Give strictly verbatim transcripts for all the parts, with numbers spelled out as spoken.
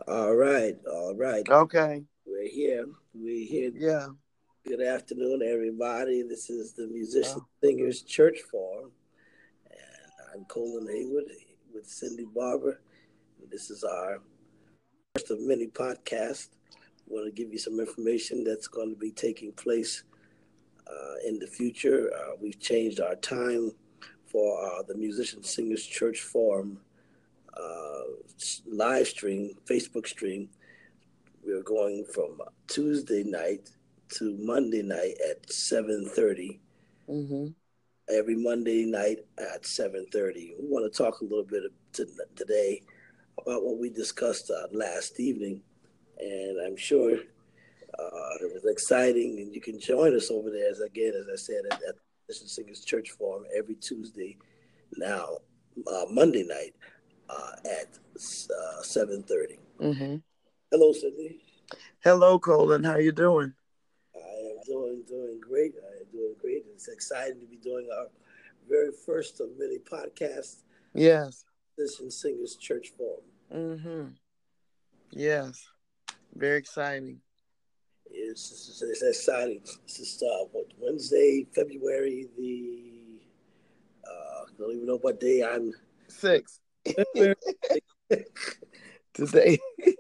All right, all right. Okay. We're here. We're here. Yeah. Good afternoon, everybody. This is the Musician Oh, Singers Church Forum. And I'm Colin Haywood with Cindy Barber. This is our first of many podcasts. I want to give you some information that's going to be taking place uh, in the future. Uh, we've changed our time for uh, the Musician Singers Church Forum uh, live stream, Facebook stream. We're going from Tuesday night to Monday night at seven thirty. mhm. Every Monday night at seven thirty. We want to talk a little bit to, today about what we discussed uh, last evening, and I'm sure uh, it was exciting. And you can join us over there, as again, as I said, at, at the Mission Singers Church Forum every Tuesday now, uh, Monday night uh, at uh, seven thirty. Mhm. Hello, Sydney. Hello, Colin. How you doing? I am doing doing great. I am doing great. It's exciting to be doing our very first of many podcasts, Yes. Musician Singers Church Forum. Mhm. Yes. Very exciting. It's, it's, it's exciting. This is uh, what, Wednesday, February the uh, I don't even know what day I'm. Six February today.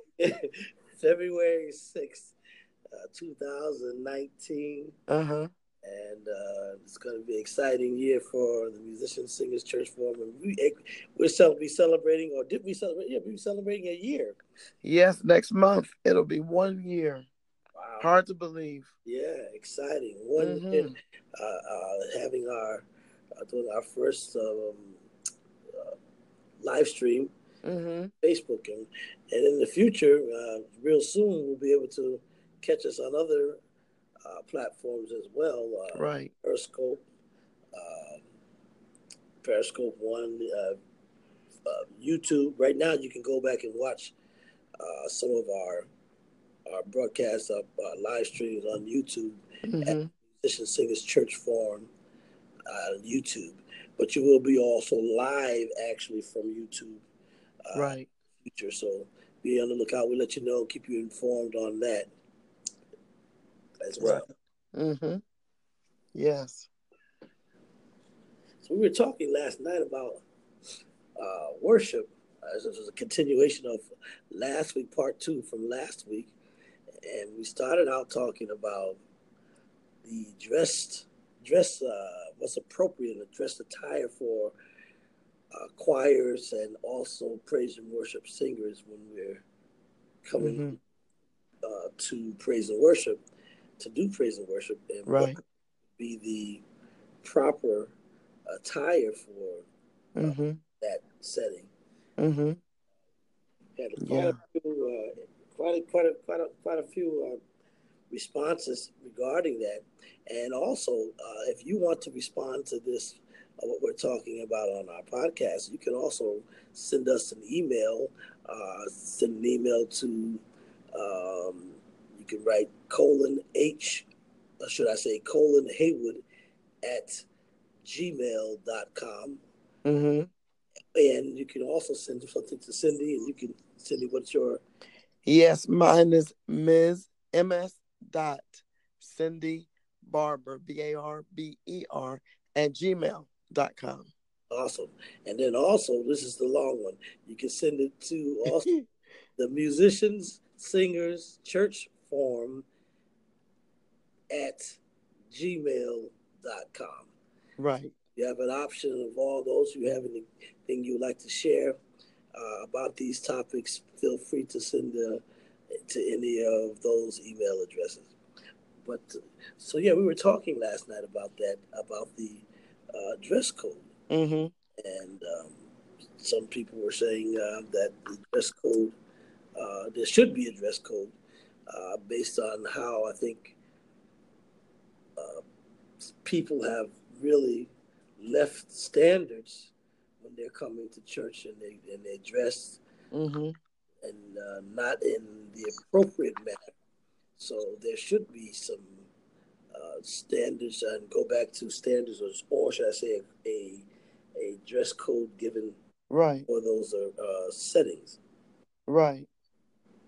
February sixth, uh, two thousand nineteen. Uh huh. And uh, it's going to be an exciting year for the Musician Singers Church Forum. And we, we're cel- be celebrating, or did we celebrate? Yeah, we celebrating a year. Yes. Next month it'll be one year. Wow. Hard to believe. Yeah, exciting. One year, Mhm. uh, uh, having our, uh, doing our first um, uh, live stream, Mhm. Facebook. And, and in the future, uh, real soon, we'll be able to catch us on other uh, platforms as well. Uh, Right. Periscope, uh, Periscope One, uh, uh, YouTube. Right now, you can go back and watch uh, some of our our broadcasts of uh, live streams on YouTube at Mhm. Musician Singers Church Forum uh, on YouTube. But you will be also live actually from YouTube uh, Right. future. So be on the lookout. We'll let you know, keep you informed on that as Right. well. Mhm. Yes. So we were talking last night about uh, worship. Uh, this was a continuation of last week, part two from last week. And we started out talking about the dressed dress uh, what's appropriate in dress attire for uh, choirs and also praise and worship singers when we're coming Mhm. uh, to praise and worship to do praise and worship, and what Right. would be the proper attire for uh, Mhm. that setting. Mhm. Had quite a Yeah. few uh, quite a, quite a, quite a, quite a few uh, responses regarding that. And also, uh, if you want to respond to this, uh, what we're talking about on our podcast, you can also send us an email. Uh, send an email to, um, you can write colon H, or should I say colon Haywood at gmail dot com. Mhm. And you can also send something to Cindy, and you can, Cindy, what's your. Yes, mine is Miz M S dot Cindy Barber B A R B E R at gmail dot com. Awesome. And then also, this is the long one. You can send it to also the Musicians, Singers, Church Forum at gmail dot com. Right. You have an option of all those. You have anything you would like to share uh, about these topics, feel free to send uh, to any of those email addresses. But so yeah, we were talking last night about that, about the uh, dress code, Mm-hmm. and um, some people were saying uh, that the dress code, uh, there should be a dress code uh, based on how I think uh, people have really left standards when they're coming to church, and they and they dress Mm-hmm. and uh, not in the appropriate manner. So there should be some uh, standards, and go back to standards, or, or should I say, a, a, a dress code given Right. for those uh, uh, settings. Right.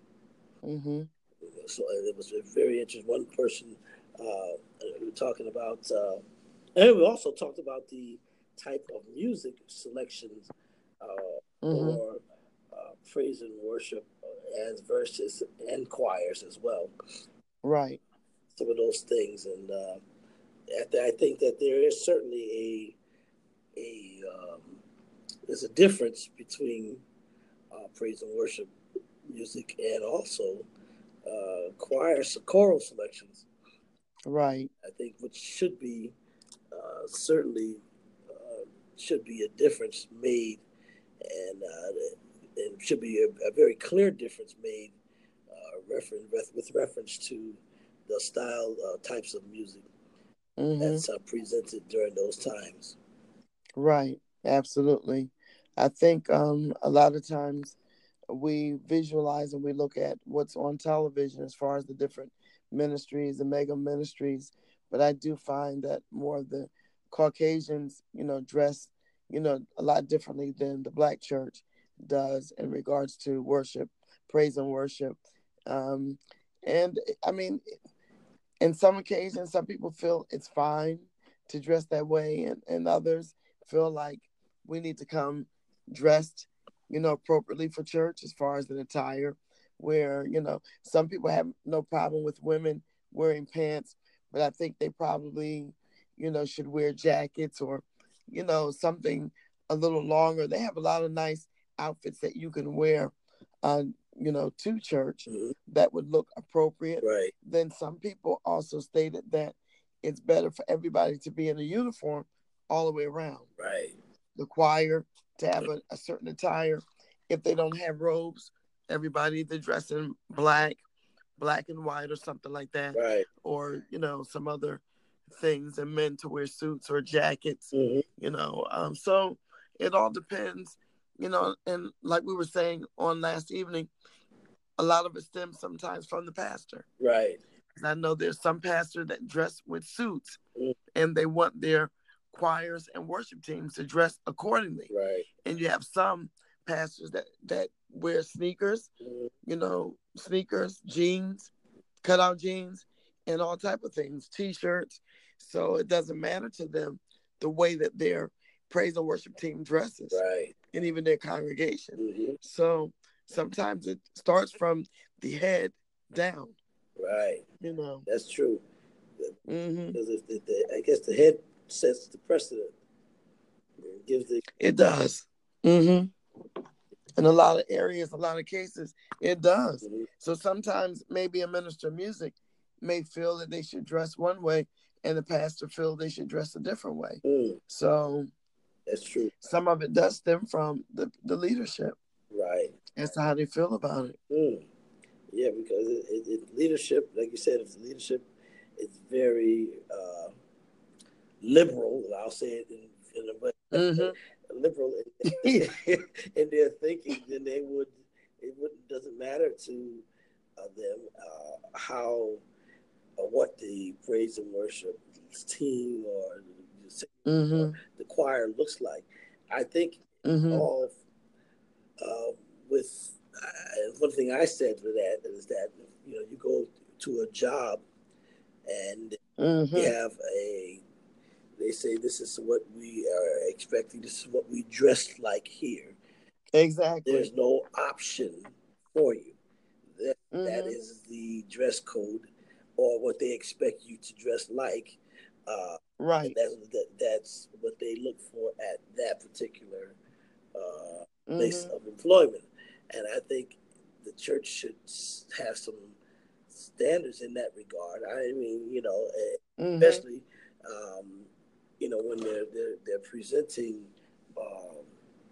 Mm-hmm. So it was very interesting. One person uh, we were talking about, uh, and we also talked about the type of music selections uh, Mm-hmm. for uh, praise and worship as verses and choirs as well. Right. Some of those things, and uh, I think that there is certainly a a um, there's a difference between uh, praise and worship music and also uh, choirs, choral selections. Right. I think which should be uh, certainly uh, should be a difference made, and uh, and should be a, a very clear difference made uh, reference with reference to the style uh, types of music Mm-hmm. that's uh, presented during those times. Right. Absolutely. I think um, a lot of times we visualize and we look at what's on television as far as the different ministries, the mega ministries. But I do find that more of the Caucasians, you know, dress, you know, a lot differently than the Black church does in regards to worship, praise and worship. Um, and I mean, in some occasions, some people feel it's fine to dress that way, and, and others feel like we need to come dressed, you know, appropriately for church as far as an attire. Where, you know, some people have no problem with women wearing pants, but I think they probably, you know, should wear jackets or, you know, something a little longer. They have a lot of nice outfits that you can wear, uh, you know, to church Mm-hmm. that would look appropriate. Right. Then some people also stated that it's better for everybody to be in a uniform all the way around. Right. The choir to have a, a certain attire. If they don't have robes, everybody either dress in black, black and white, or something like that, Right. or you know some other things. And men to wear suits or jackets. Mm-hmm. You know, um, so it all depends. You know, and like we were saying on last evening, a lot of it stems sometimes from the pastor. Right. I know there's some pastors that dress with suits Mm-hmm. and they want their choirs and worship teams to dress accordingly. Right. And you have some pastors that, that wear sneakers, Mm-hmm. you know, sneakers, jeans, cutout jeans, and all type of things, t-shirts. So it doesn't matter to them the way that their praise and worship team dresses, Right. and even their congregation. Mm-hmm. So sometimes it starts from the head down. Right. You know. That's true. Mm-hmm. Because if the, the, I guess the head sets the precedent, it gives the. It does. Mm-hmm. In a lot of areas, a lot of cases, it does. Mm-hmm. So sometimes maybe a minister of music may feel that they should dress one way, and the pastor feel they should dress a different way. Mm. So That's true. some of it does stem from the, the leadership. Right. As to how they feel about it. Mm. Yeah, because it, it, it, leadership, like you said, if the leadership is very uh, liberal, I'll say it in, in a way, mm-hmm. liberal in, in their thinking, then they would, it wouldn't, doesn't matter to uh, them uh, how or what the praise and worship team or, mm-hmm. or the choir looks like. I think mm-hmm. all uh, with uh, one thing I said to that is that, you know, you go to a job and mm-hmm. you have a, they say this is what we are expecting, this is what we dress like here. Exactly. There's no option for you. That, mm-hmm. that is the dress code or what they expect you to dress like. Uh, right. That's, that, that's what they look for at that particular uh, place mm-hmm. of employment. And I think the church should have some standards in that regard. I mean, you know, mm-hmm. especially, um, you know, when they're they're, they're presenting, um,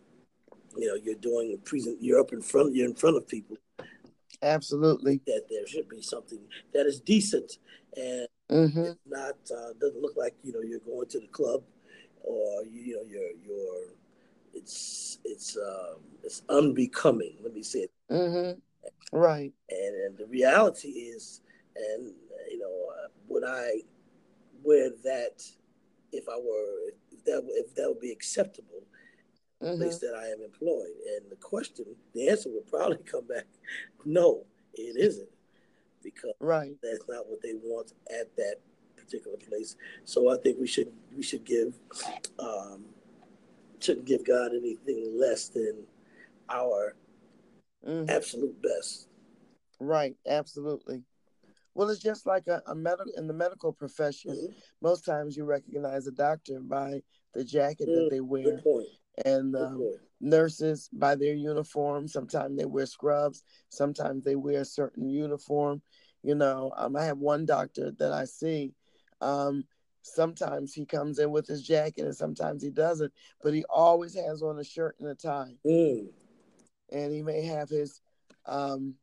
you know, you're doing a present, you're up in front, you're in front of people. Absolutely. That there should be something that is decent and mm-hmm. not uh, doesn't look like, you know, you're going to the club or you, you know you're you're. It's it's um, it's unbecoming. Let me say it. Mm-hmm. Right. And, and the reality is, and you know, uh, would I wear that if I were if that if that would be acceptable in the mm-hmm. place that I am employed? And the question, the answer would probably come back, no. it isn't, because Right. that's not what they want at that particular place. So I think we should we should give um, shouldn't give God anything less than our Mm-hmm. absolute best. Right. Absolutely. Well, it's just like a, a medical in the medical profession. Mm-hmm. Most times you recognize a doctor by the jacket that Mm, they good wear, point. and Good um, point. nurses by their uniform. Sometimes they wear scrubs. Sometimes they wear a certain uniform. You know, um, I have one doctor that I see. Um, sometimes he comes in with his jacket, and sometimes he doesn't. But he always has on a shirt and a tie, Mm, and he may have his um,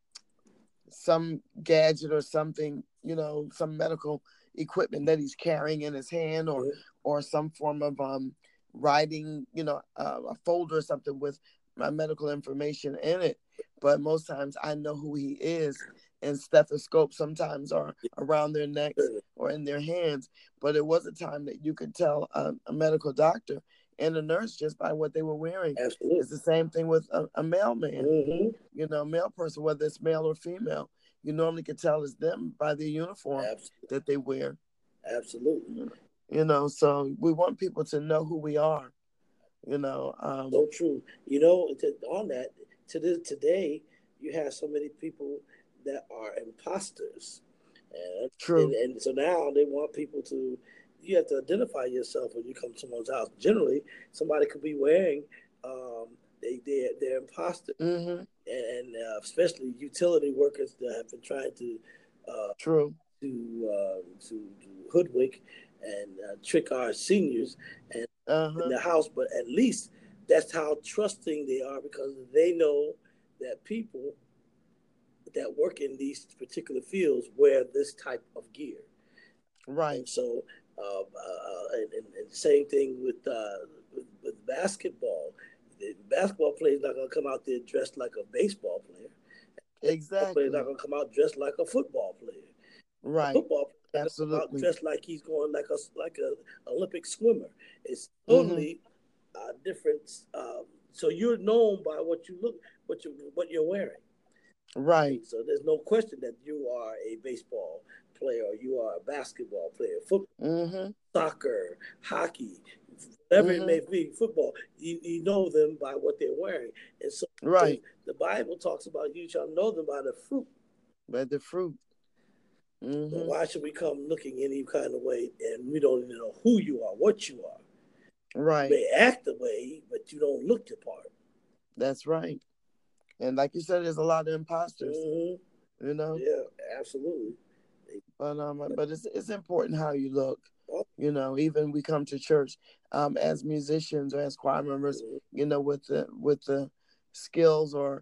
some gadget or something, you know, some medical equipment that he's carrying in his hand, or mm, or some form of um writing, you know, uh, a folder or something with my medical information in it. But most times I know who he is, and stethoscopes sometimes are yeah, around their necks certainly. or in their hands. But it was a time that you could tell a, a medical doctor and a nurse just by what they were wearing. Absolutely. It's the same thing with a, a mailman, Mm-hmm. you know, male person, whether it's male or female. You normally can tell it's them by the uniform Absolutely. that they wear. Absolutely. You know, so we want people to know who we are. You know, um, So true. You know, to, on that, to this today, you have so many people that are imposters, and, and true. and so now they want people to. You have to identify yourself when you come to someone's house. Generally, somebody could be wearing um, they they they're imposters, Mm-hmm. and uh, especially utility workers that have been trying to uh, True. to, uh, to to hoodwink and uh, trick our seniors and Uh in huh. the house. But at least that's how trusting they are, because they know that people that work in these particular fields wear this type of gear. Right. And so, uh, uh, and, and, and same thing with, uh, with with basketball. The basketball player is not going to come out there dressed like a baseball player. The baseball player is not Exactly. going to come out dressed like a football player. A Right. football player is not going to come out Absolutely. dressed like he's going like a like a Olympic swimmer. It's Mm-hmm. totally uh, different. Um, so you're known by what you look, what you what you're wearing. Right. And so there's no question that you are a baseball player, or you are a basketball player, football, Mm-hmm. soccer, hockey, whatever it Mm-hmm. may be, football. You, you know them by what they're wearing. And so if Right. the Bible talks about you shall know them by the fruit, But the fruit. so Mm-hmm. why should we come looking any kind of way and we don't even know who you are, what you are? You Right. may act the way, but you don't look the part. That's right. And like you said, there's a lot of imposters. Mm-hmm. You know. Yeah, absolutely. But um, but it's it's important how you look. Oh, You know, even we come to church um, as musicians or as choir members. mm-hmm. You know, with the with the skills or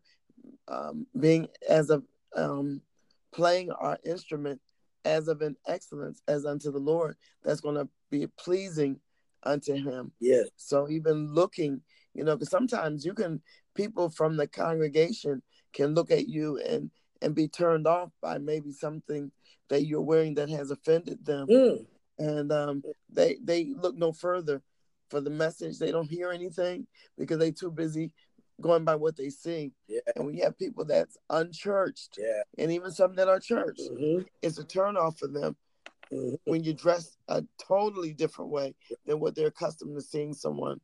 um, being as of um, playing our instrument as of an excellence as unto the Lord. That's going to be pleasing unto Him. Yes. So even looking, you know, because sometimes you can people from the congregation can look at you and and be turned off by maybe something that you're wearing that has offended them, Mm. and um, they they look no further for the message. They don't hear anything because they too busy going by what they see. Yeah. And when you have people that's unchurched, Yeah. and even some that are churched, Mm-hmm. it's a turn off for them Mm-hmm. when you dress a totally different way than what they're accustomed to seeing someone.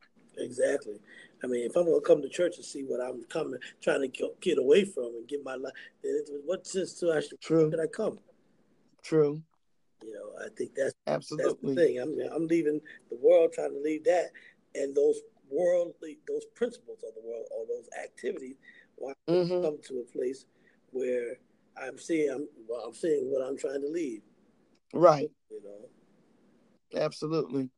Exactly. I mean, if I'm going to come to church and see what I'm coming, trying to get away from and get my life, then what sense to actually True, should I come? true, You know, I think that's that's the absolutely. thing. I'm I'm leaving the world, trying to leave that and those worldly, those principles of the world, or those activities. Why Mm-hmm. come to a place where I'm seeing, I'm well, I'm seeing what I'm trying to leave. Right, You know. absolutely.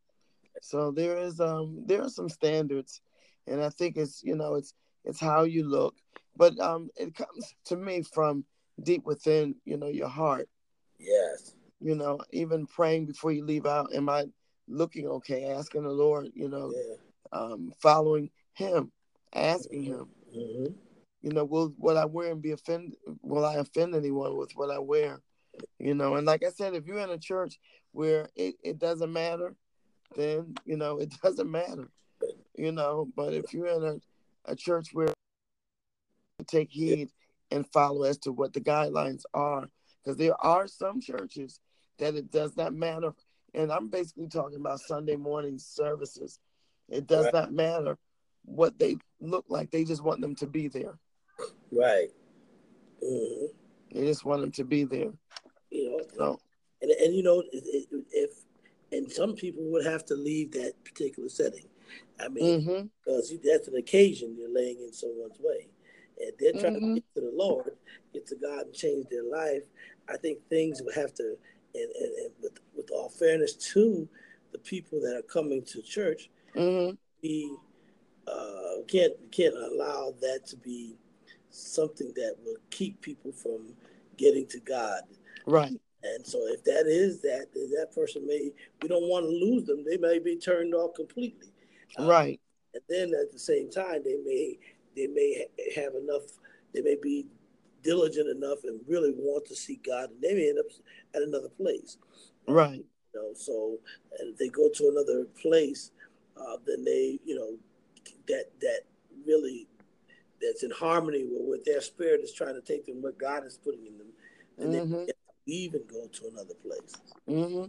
So there is um there are some standards, and I think it's you know it's it's how you look, but um it comes to me from deep within, you know, your heart. Yes. You know, even praying before you leave out, am I looking okay? Asking the Lord, you know, Yeah. um, following Him, asking Mm-hmm. Him, Mm-hmm. you know, will what I wear and be offend? Will I offend anyone with what I wear? You know, and like I said, if you're in a church where it, it doesn't matter, then you know it doesn't matter. You know, but if you're in a, a church where you take Yeah. heed and follow as to what the guidelines are. Because there are some churches that it does not matter. And I'm basically talking about Sunday morning services. It does Right. not matter what they look like. They just want them to be there. Right. Mm-hmm. They just want them to be there. You know, So, and and you know, if and some people would have to leave that particular setting. I mean, mm-hmm, because that's an occasion you're laying in someone's way, and they're trying to mm-hmm, get to the Lord, get to God, and change their life. I think things would have to, and, and, and with with all fairness to the people that are coming to church, mm-hmm. we uh, can't can't allow that to be something that will keep people from getting to God. Right. And so if that is that, that person may, we don't want to lose them. They may be turned off completely. Uh, Right. and then at the same time, they may, they may have enough, they may be diligent enough and really want to see God, and they may end up at another place. Uh, Right. You know, so and if they go to another place, uh, then they, you know, that that really that's in harmony with what their spirit is trying to take them, what God is putting in them, and then Mm-hmm. even go to another place. Mm-hmm.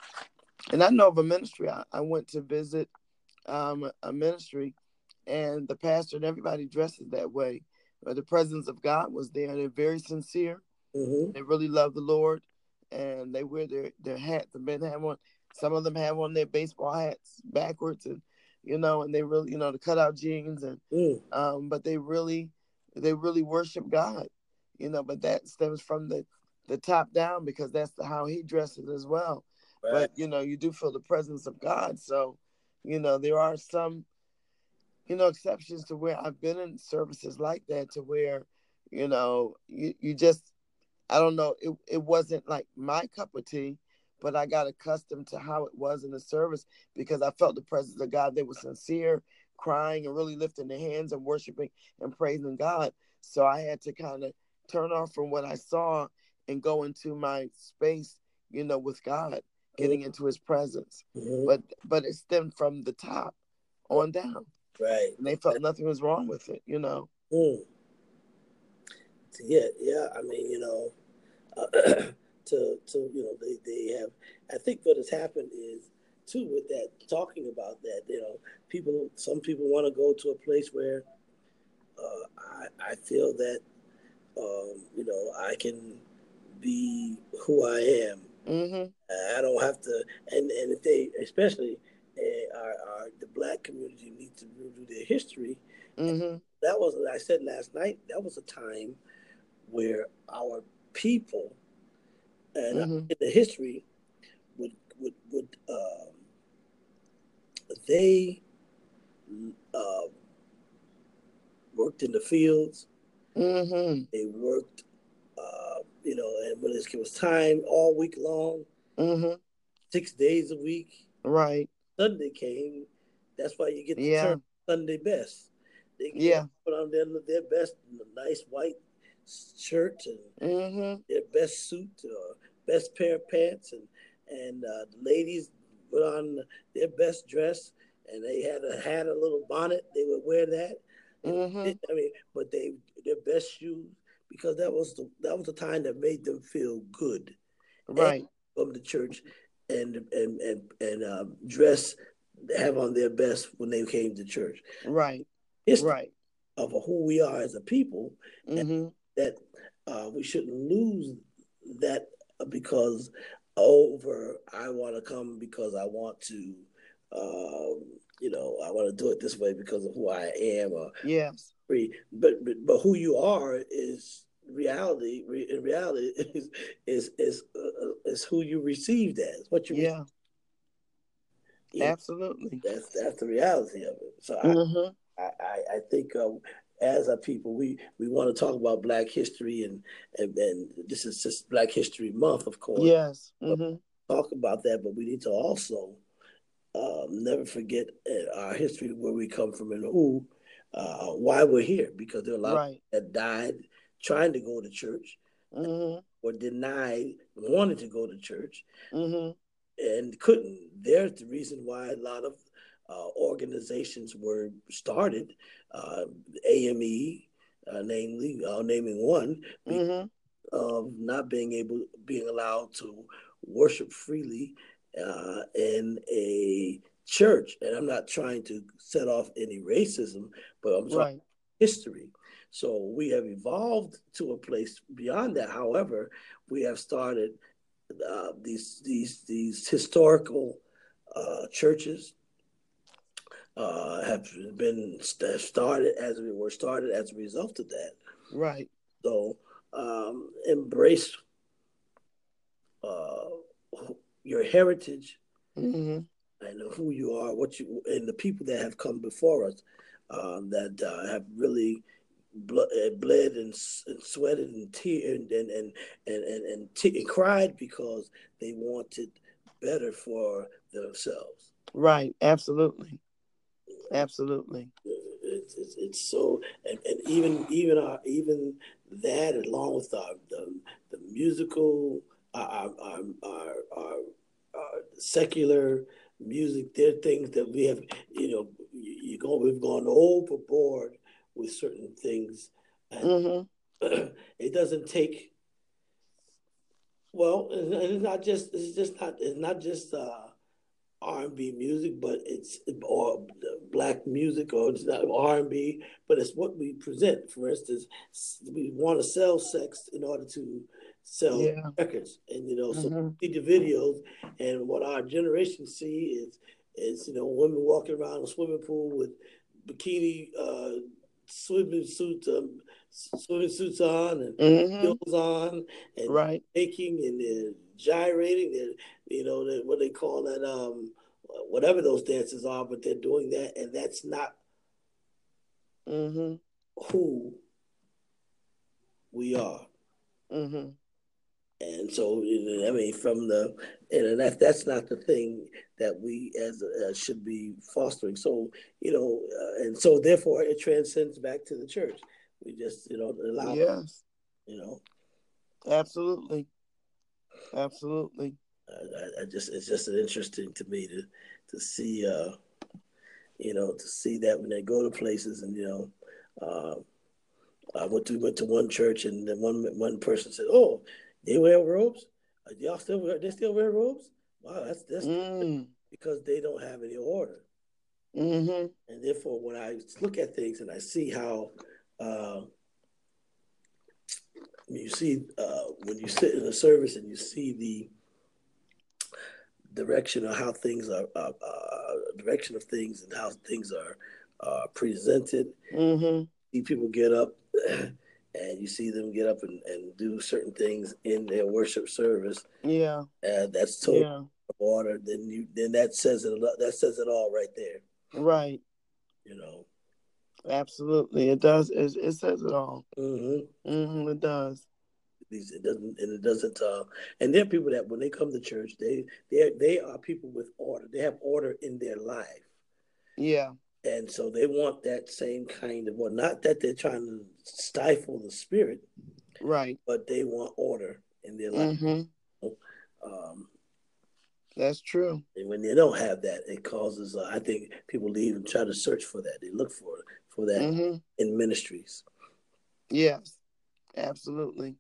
And I know of a ministry. I, I went to visit um, a ministry, and the pastor and everybody dresses that way. But the presence of God was there. They're very sincere. Mm-hmm. They really love the Lord, and they wear their, their hats. The men have on. Some of them have on their baseball hats backwards, and you know, and they really, you know, the cutout jeans, and Mm. um, but they really, they really worship God, you know. But that stems from the the top down because that's the, how he dresses as well. Right. But you know, you do feel the presence of God, so you know there are some, you know, exceptions to where I've been in services like that to where, you know, you, you just I don't know. It it wasn't like my cup of tea, but I got accustomed to how it was in the service because I felt the presence of God. They were sincere, crying and really lifting their hands and worshiping and praising God. So I had to kind of turn off from what I saw and go into my space, you know, with God, getting into His presence. Mm-hmm. But but it stemmed from the top on down, Right. and they felt nothing was wrong with it, you know. Mm. Yeah, yeah. I mean, you know, uh, to to you know, they they have. I think what has happened is too with that talking about that. You know, people. Some people want to go to a place where uh, I I feel that um, you know I can be who I am. Mhm. I don't have to, and and if they, especially uh, our, our the black community, needs to do their history. Mhm. That was, what I said last night. That was a time where our people and Mhm. in the history would would would um, they uh, worked in the fields. Mhm. They worked, uh, you know, and when it was time all week long, Mhm. six days a week. Right. Sunday came. That's why you get the term Yeah. Sunday best. They get Yeah. put on their their best, nice white shirt and Mhm. their best suit or best pair of pants, and and uh, the ladies put on their best dress, and they had a had a little bonnet. They would wear that. You know, it, Mhm. I mean, but they their best shoes because that was the that was the time that made them feel good, and Right. come to church, and and and and um, dress, have on their best when they came to church. Right. History Right. of who we are as a people, and Mhm. that uh, we shouldn't lose that because over I want to come because I want to, um, you know, I want to do it this way because of who I am or Yes. free. But but, but who you are is reality. In reality, is is is uh, is who you received as what you received. Yeah. You know, Absolutely. that's that's the reality of it. So I Mhm. I, I, I think uh, as a people, we, we want to talk about Black history, and, and, and this is just Black History Month, of course. Yes. But Mhm. talk about that, but we need to also um, never forget uh, our history, where we come from, and who, uh, why we're here, because there are a lot of Right. people that died trying to go to church Mhm. or denied wanting to go to church Mhm. and couldn't. There's the reason why a lot of uh, organizations were started, uh, A M E, uh, namely, uh, naming one, Mm-hmm. of not being able, being allowed to worship freely uh, in a church. And I'm not trying to set off any racism, but I'm talking Right. history. So we have evolved to a place beyond that. However, we have started uh, these these these historical uh, churches uh, have been started as we were started as a result of that. Right. So um, embrace uh, your heritage Mm-hmm. and who you are, what you, and the people that have come before us um, that uh, have really bled, bled and, and sweated and teared and and and and, and, and, t- and cried because they wanted better for themselves. Right. Absolutely. Absolutely. It's, it's, it's so, and, and even even our even that, along with our the, the musical, our our, our, our, our secular music, there are things that we have, you know, you, you go, we've gone overboard with certain things, and Mm-hmm. it doesn't take. Well, it's not just it's just not it's not just uh, R and B music, but it's or black music, or it's not R and B, but it's what we present. For instance, we want to sell sex in order to sell Yeah. records, and you know, so Mm-hmm. we see the videos, and what our generation see is is you know women walking around a swimming pool with bikini uh, swimming suits, um, swimming suits on, and Mm-hmm. heels on, and Right. making and they're gyrating, and you know what they call that, um, whatever those dances are, but they're doing that, and that's not Mm-hmm. who we are. Mm-hmm. And so, I mean, from the and that that's not the thing that we as uh, should be fostering. So, you know, uh, and so therefore it transcends back to the church. We just, you know, allow, Yes. you know, Absolutely. Absolutely. I, I just it's just interesting to me to to see, uh, you know, to see that when they go to places and you know. Uh, I went to went to one church, and then one one person said, "Oh, they wear robes. Uh, Y'all still wear? They still wear robes? Wow, that's that's Mm. because they don't have any order." Mm-hmm. And therefore, when I look at things and I see how uh, you see uh, when you sit in a service and you see the direction of how things are, uh, uh, direction of things and how things are uh, presented, Mm-hmm. see people get up and you see them get up and, and do certain things in their worship service, Yeah. uh, that's totally Yeah. order, then you then that says it that says it all right there. Right. You know. Absolutely. It does. It, it says it all. Mm-hmm. Mm-hmm. It does. These it doesn't and it doesn't uh and there are people that when they come to church, they they they are people with order. They have order in their life. Yeah. And so they want that same kind of, well, not that they're trying to stifle the spirit, Right. but they want order in their life. Mm-hmm. Um, That's true. and when they don't have that, it causes, uh, I think people leave and try to search for that. They look for for that Mm-hmm. in ministries. Yes. Absolutely.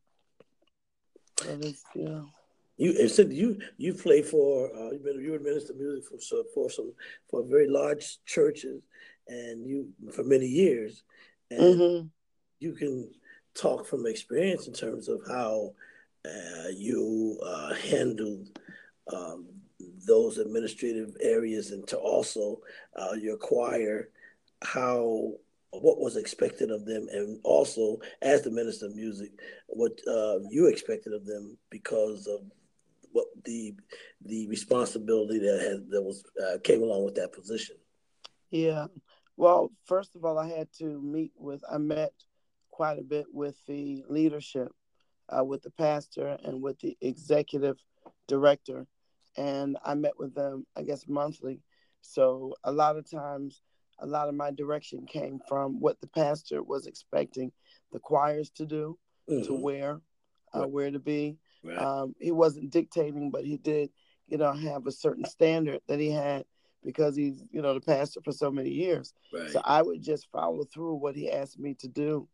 But it's yeah. You said you you play for uh, you've been you were minister of music for so for some for very large churches, and you for many years, and Mm-hmm. you can talk from experience in terms of how uh, you uh, handled um, those administrative areas, and to also uh, your choir, how what was expected of them, and also as the minister of music, what uh, you expected of them because of what the the responsibility that had that was uh, came along with that position. Yeah. Well, first of all, I had to meet with. I met quite a bit with the leadership, uh, with the pastor, and with the executive director, and I met with them, I guess, monthly. So a lot of times, a lot of my direction came from what the pastor was expecting the choirs to do, to Mm-hmm. wear, uh, Right. where to be. Right. Um, he wasn't dictating, but he did, you know, have a certain standard that he had because he's, you know, the pastor for so many years. So Right. I would just follow through what he asked me to do.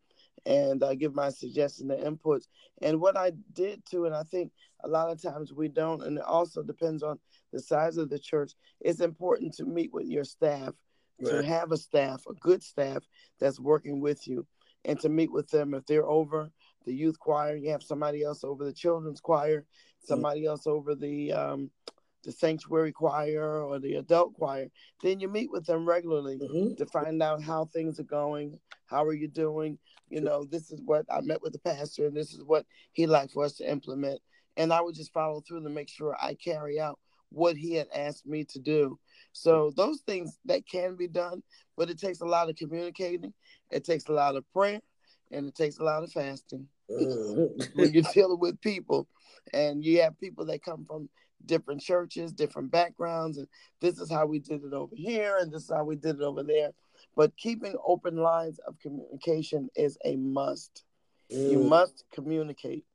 and uh, give my suggestions and inputs. And what I did too, and I think a lot of times we don't, and it also depends on the size of the church. It's important to meet with your staff, to Right. have a staff, a good staff that's working with you, and to meet with them. If they're over the youth choir, you have somebody else over the children's choir, somebody else over the um, the sanctuary choir or the adult choir. Then you meet with them regularly Mm-hmm. to find out how things are going. How are you doing? You Sure. know, this is what I met with the pastor, and this is what he'd like for us to implement. And I would just follow through to make sure I carry out what he had asked me to do. So those things that can be done, but it takes a lot of communicating. It takes a lot of prayer, and it takes a lot of fasting Mm-hmm. when you're dealing with people. And you have people that come from different churches, different backgrounds, and this is how we did it over here, and this is how we did it over there. But keeping open lines of communication is a must. You Mm. must communicate.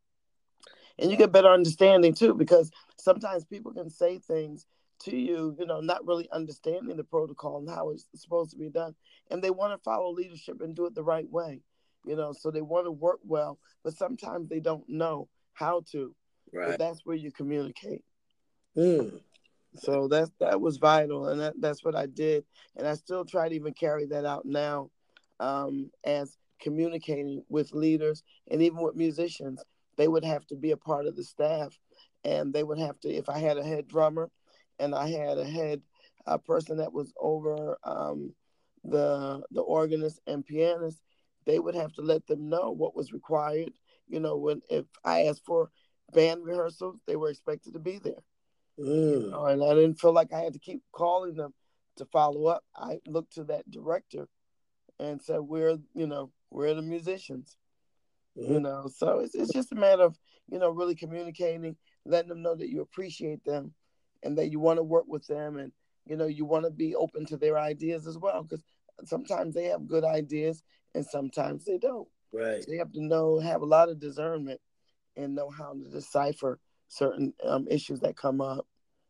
And you Wow. get better understanding too, because sometimes people can say things to you, you know, not really understanding the protocol and how it's supposed to be done. And they want to follow leadership and do it the right way, you know, so they want to work well, but sometimes they don't know how to. But Right. that's where you communicate. Mm. So that's that was vital, and that, that's what I did, and I still try to even carry that out now, um, as communicating with leaders and even with musicians. They would have to be a part of the staff, and they would have to. If I had a head drummer, and I had a head uh, person that was over um, the the organist and pianist, they would have to let them know what was required. You know, when if I asked for band rehearsals, they were expected to be there, you Mm. know, and I didn't feel like I had to keep calling them to follow up. I looked to that director and said, "We're, you know, we're the musicians, Mm-hmm. you know." So it's it's just a matter of, you know, really communicating, letting them know that you appreciate them, and that you want to work with them, and you know, you want to be open to their ideas as well, because sometimes they have good ideas and sometimes they don't. Right. So you have to know, have a lot of discernment, and know how to decipher certain um, issues that come up.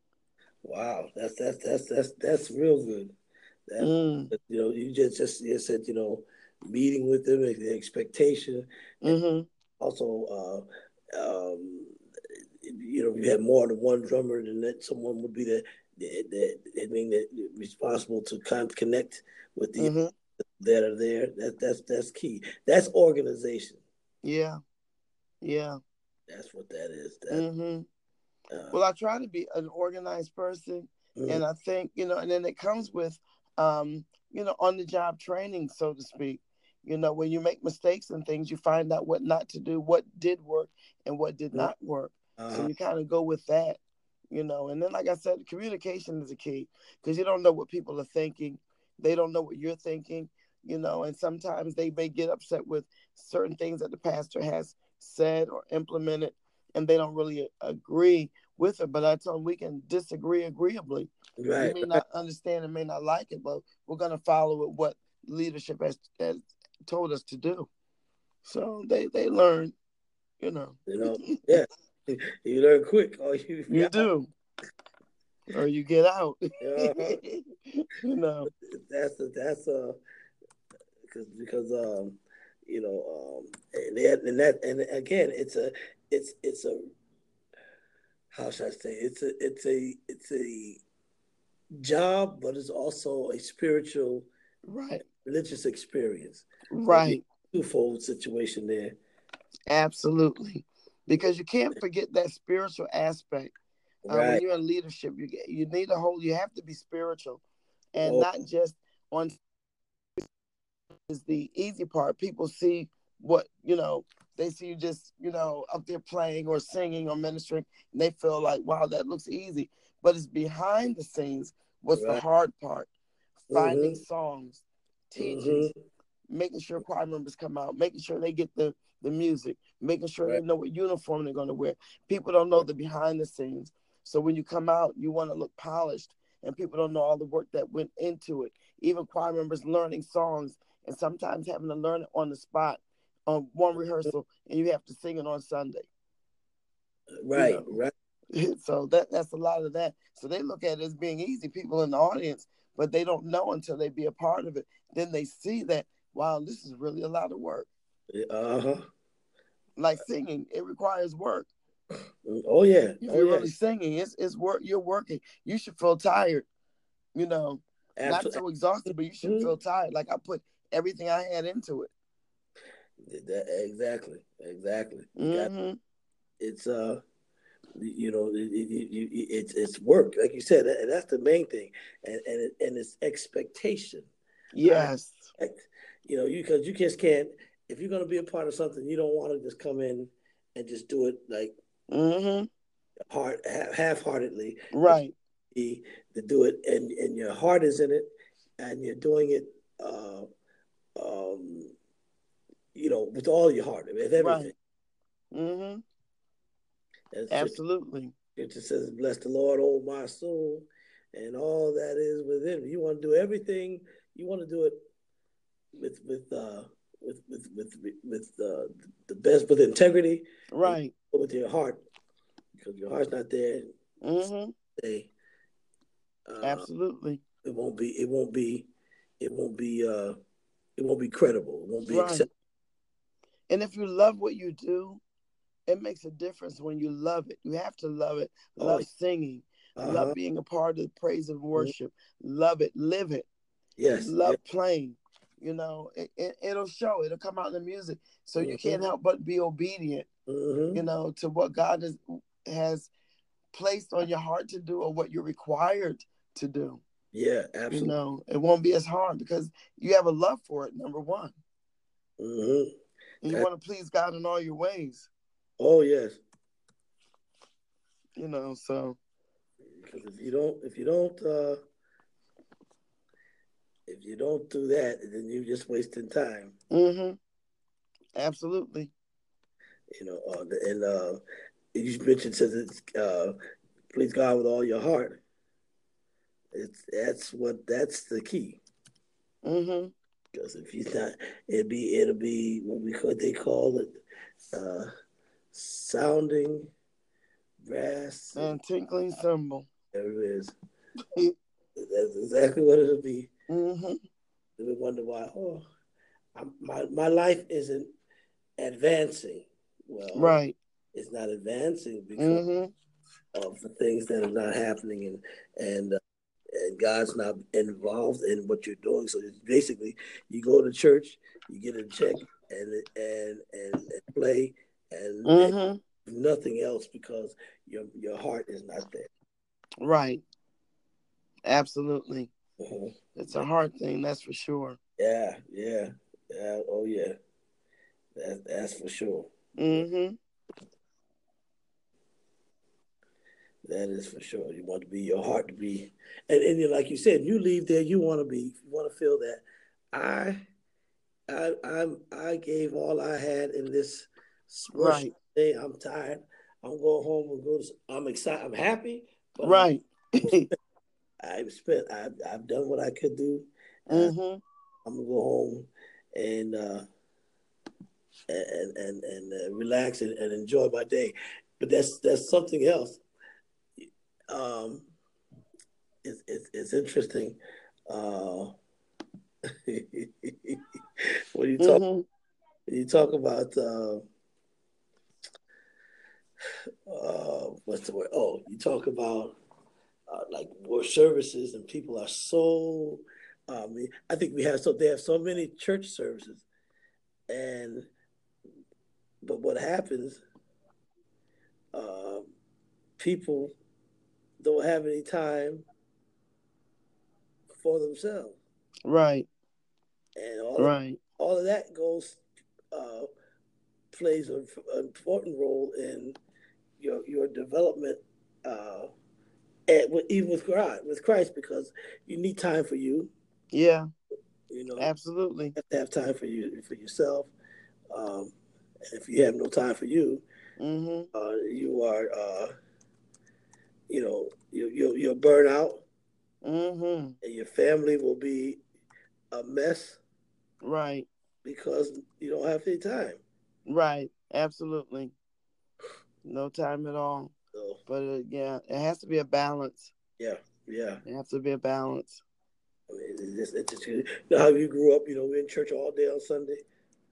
Wow. That's that's that's that's that's real good. That, Mm. you know, you just just you said, you know, meeting with them, the expectation, and Mm-hmm. also, uh, um, you know, if you have more than one drummer, then that someone would be the the, the I mean, the, responsible to con- connect with the Mm-hmm. that are there. That that's that's key. That's organization. Yeah. Yeah. That's what that is. That Mm-hmm. uh, Well, I try to be an organized person, mm, and I think, you know, and then it comes with, um, you know, on the job training, so to speak. You know, when you make mistakes and things, you find out what not to do, what did work, and what did mm, not work. So uh, you kind of go with that, you know. And then, like I said, communication is a key, because you don't know what people are thinking. They don't know what you're thinking, you know, and sometimes they may get upset with certain things that the pastor has said or implemented, and they don't really agree with it. But I told them we can disagree agreeably. You right, may right. not understand and may not like it, but we're going to follow it what leadership has, has told us to do. So they they learn, you know. You know, yeah. You learn quick. Oh, you You got. do, or you get out. Uh-huh. You know. That's a, that's a because because um you know um and that and that and again it's a it's it's a how should I say it's a it's a it's a job, but it's also a spiritual Right. religious experience. So you Right. twofold situation there. Absolutely. Because you can't forget that spiritual aspect. Uh, when Right. you're in leadership, you get, you need a whole. You have to be spiritual, and Oh, not just on is the easy part. People see what, you know, they see you just, you know, up there playing or singing or ministering, and they feel like, wow, that looks easy. But it's behind the scenes what's the right. hard part. Finding Mm-hmm. songs, teaching, Mm-hmm. making sure choir members come out, making sure they get the, the music, making sure they Right. know what uniform they're going to wear. People don't know the behind the scenes. So when you come out, you want to look polished, and people don't know all the work that went into it. Even choir members learning songs and sometimes having to learn it on the spot on one rehearsal, and you have to sing it on Sunday, you Right. know. Right. So that that's a lot of that. So they look at it as being easy, people in the audience, but they don't know until they be a part of it. Then they see that, wow, this is really a lot of work. Uh huh. Like singing, it requires work. Oh yeah. If Oh you're yeah. really singing, it's it's work. You're working. You should feel tired. You know, not Absolutely. so exhausted, but you shouldn't feel tired. Like I put everything I had into it. Exactly. Exactly. You got Mm-hmm. it's uh you know it, it, it, it's it's work like you said, and that's the main thing, and and it, and it's expectation. I Yes. expect, you know, you because you just can't, if you're going to be a part of something, you don't want to just come in and just do it like Mm-hmm. hard half heartedly. Right. To do it, and and your heart is in it, and you're doing it, uh, um, you know, with all your heart, with everything. Right. Mm-hmm. As scripture, Absolutely. scripture says, "Bless the Lord, oh my soul, and all that is within me." You want to do everything. You want to do it with with uh, with with with with uh, the best, with integrity, and Right. with your heart, because your heart's not there. Mm-hmm. Say, uh, Absolutely. it won't be. It won't be. It won't be. Uh, it won't be credible. It won't be acceptable. Right. And if you love what you do, it makes a difference when you love it. You have to love it. Oh, Love singing. uh Love huh. being a part of the praise and worship. Love it. Live it. Yes. Yes. Love playing. You know, it, it, it'll show. It'll come out in the music. So you Mm-hmm. can't help but be obedient, Mm-hmm. you know, to what God has, has placed on your heart to do or what you're required to do. Yeah. You Absolutely. know, it won't be as hard because you have a love for it, number one. Mm-hmm. And you That, want to please God in all your ways, oh yes. you know, so. Because if you don't, if you don't, uh, if you don't do that, then you're just wasting time. Mm-hmm. Absolutely. You know. Uh, and uh, you mentioned says it's uh, please God with all your heart. It's that's what that's the key. Mm-hmm. Because if he's not, it'd be it'll be what we what they call it, uh, sounding brass. And tinkling cymbal. There it is. That's exactly what it'll be. Mm-hmm. We wonder why. Oh, I'm, my my life isn't advancing. Well, Right. it's not advancing because Mm-hmm. of the things that are not happening, and and uh, and God's not involved in what you're doing. So it's basically, you go to church, you get a check, and and and, and play, and, and Mm-hmm. nothing else because your your heart is not there. Right. Absolutely. Uh-huh. It's a hard thing, that's for sure. Yeah, yeah, yeah. Oh yeah, that, that's for sure. Mm-hmm. That is for sure. You want to be your heart to be, and and like you said, you leave there. You want to be. You want to feel that. I, I, I'm. I gave all I had in this worship Right. day. I'm tired. I'm going home and go. To, I'm excited. I'm happy, but I'm. Right. I'm I've spent. I've, I've done what I could do. Uh, Mm-hmm. I'm gonna go home and uh, and and and uh, relax and, and enjoy my day. But that's that's something else. Um, it's, it's, it's interesting. Uh, when you talk, Mm-hmm. when you talk about uh, uh, what's the word? Oh, you talk about uh, like more services, and people are so. Um, I think we have so they have so many church services, and but what happens? Uh, People don't have any time for themselves, Right. and all of, Right. all of that goes uh, plays an important role in your your development, uh, and with, even with God, with Christ, because you need time for you. Yeah. You know, you Absolutely. have to have time for you for yourself. Um, and if you have no time for you, Mm-hmm. uh, you are, uh, you know, you you you'll burn out, Mm-hmm. and your family will be a mess Right. because you don't have any time. Right. Absolutely. No time at all. So But uh, yeah, it has to be a balance. yeah, yeah. It has to be a balance. I mean, it's just, it's just, you know how you grew up. You know, we're in church all day on Sunday.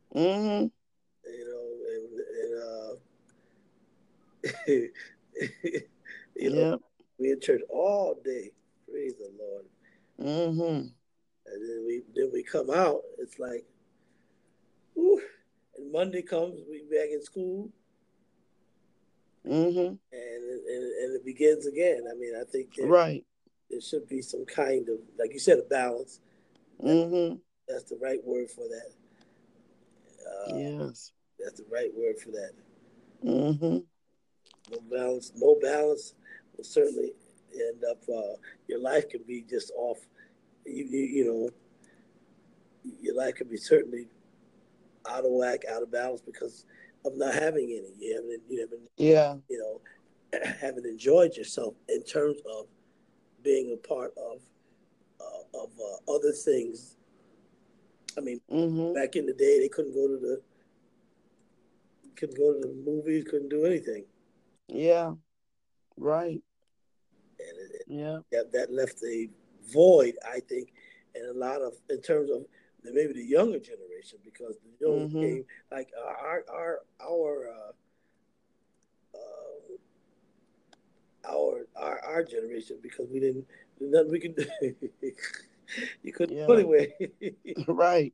Mm-hmm. You know, and, and uh, you know, Yep. we in church all day. Praise the Lord. Mm-hmm. And then we then we come out. It's like, whew, and Monday comes, we back in school, Mm-hmm. and and, and it begins again. I mean, I think there Right. there should be some kind of, like you said, a balance. That, Mm-hmm. that's the right word for that. Uh, Yes. that's the right word for that. Mm-hmm. No balance, no balance will certainly end up. Uh, your life can be just off. You, you, you know, your life can be certainly out of whack, out of balance because of not having any. You haven't, you haven't, Yeah. you know, haven't enjoyed yourself in terms of being a part of uh, of uh, other things. I mean, Mm-hmm. back in the day, they couldn't go to the couldn't go to the movies, couldn't do anything, Yeah. Right. and it, Yeah. that that left a void, I think, and a lot of in terms of the, maybe the younger generation because the younger Mm-hmm. came like our our our uh, uh, our, our our generation because we didn't there's nothing we can do. You couldn't go Yeah. anywhere. Right.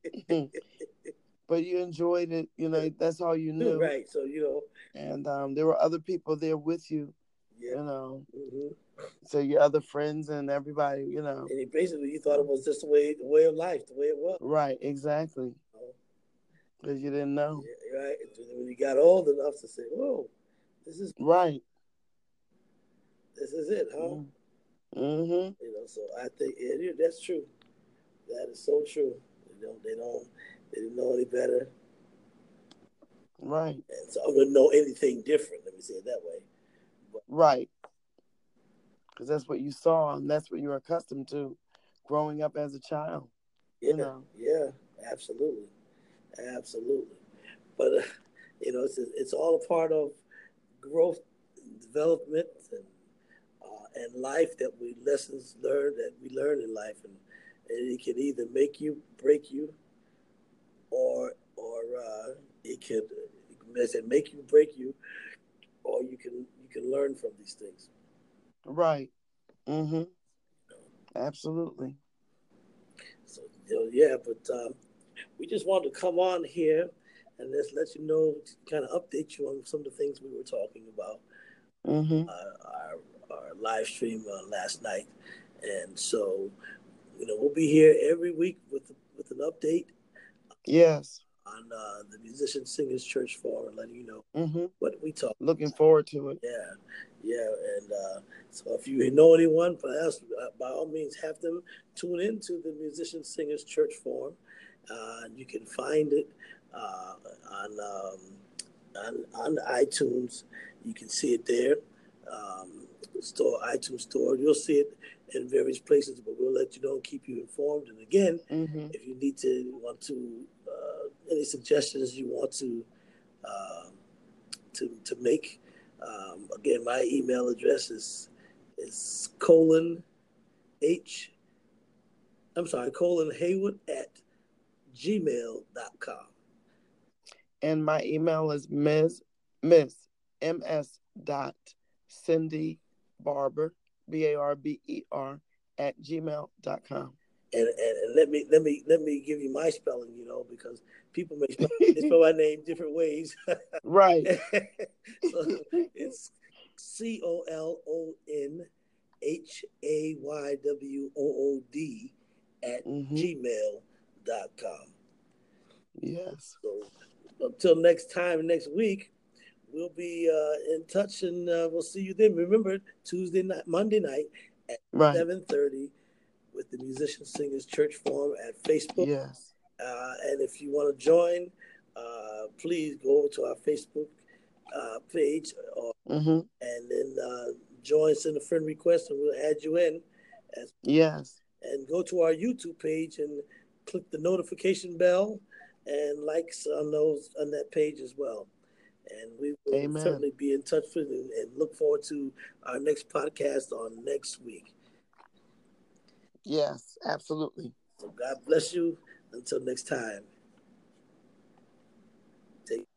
But you enjoyed it. You know, that's all you knew. Right. So you know, And um, there were other people there with you. yeah. You know, Hmm. so your other friends and everybody. You know. And it basically, you thought it So was just the way the way of life, the way it was. right. Exactly. You know? Because you didn't know. Yeah, right. And when you got old enough to say, "Whoa, this is Right. this is it, huh?" Mm-hmm. You know. So I think yeah, that's true. That is so true. They don't. They don't. They didn't know any better, Right. and so I wouldn't know anything different. Let me say it that way. But Right. Because that's what you saw and that's what you were accustomed to growing up as a child. You yeah, know. yeah, absolutely, absolutely. But uh, you know, it's it's all a part of growth, development, and uh, and life that we lessons learned that we learn in life, and, and it can either make you, break you, or or uh, it could, as I said, make you, break you, or you can you can learn from these things. Right. Mm-hmm. You know? Absolutely. So you know, yeah, but um, we just wanted to come on here and let's let you know, kind of update you on some of the things we were talking about. Mm-hmm. Uh, our our live stream uh, last night, and so you know we'll be here every week with with an update Yes. on uh, the Musician Singers Church Forum, letting you know Mm-hmm. what we talk. Looking forward to it. Yeah, yeah, and uh, so if you know anyone, perhaps uh, by all means have them tune into the Musician Singers Church Forum. Uh, you can find it uh, on, um, on on iTunes. You can see it there. Um, store iTunes store. You'll see it in various places, but we'll let you know and keep you informed. And again, Mm-hmm. if you need to want to uh, any suggestions you want to. Uh, to, to make. Um, again, my email address is is colon h. I'm sorry, colon Haywood at gmail dot com. And my email is Miss Miss M S dot Cindy Barber B A R B E R at gmail dot com. And, and, and let me let me let me give you my spelling, you know, because people may spell, they spell my name different ways. Right. So it's C O L O N H A Y W O O D at Mm-hmm. gmail dot com. Yes. So until next time, next week, we'll be uh, in touch, and uh, we'll see you then. Remember, Tuesday night, Monday night at Right. seven thirty with the Musician Singers Church Forum at Facebook. Yes. Uh, and if you want to join, uh, please go over to our Facebook uh, page, or, Mm-hmm. and then uh, join, send a friend request, and we'll add you in. As, Yes. and go to our YouTube page and click the notification bell and likes on those on that page as well. And we will Amen. certainly be in touch with you and look forward to our next podcast on next week. Yes, absolutely. So God bless you. Until next time. take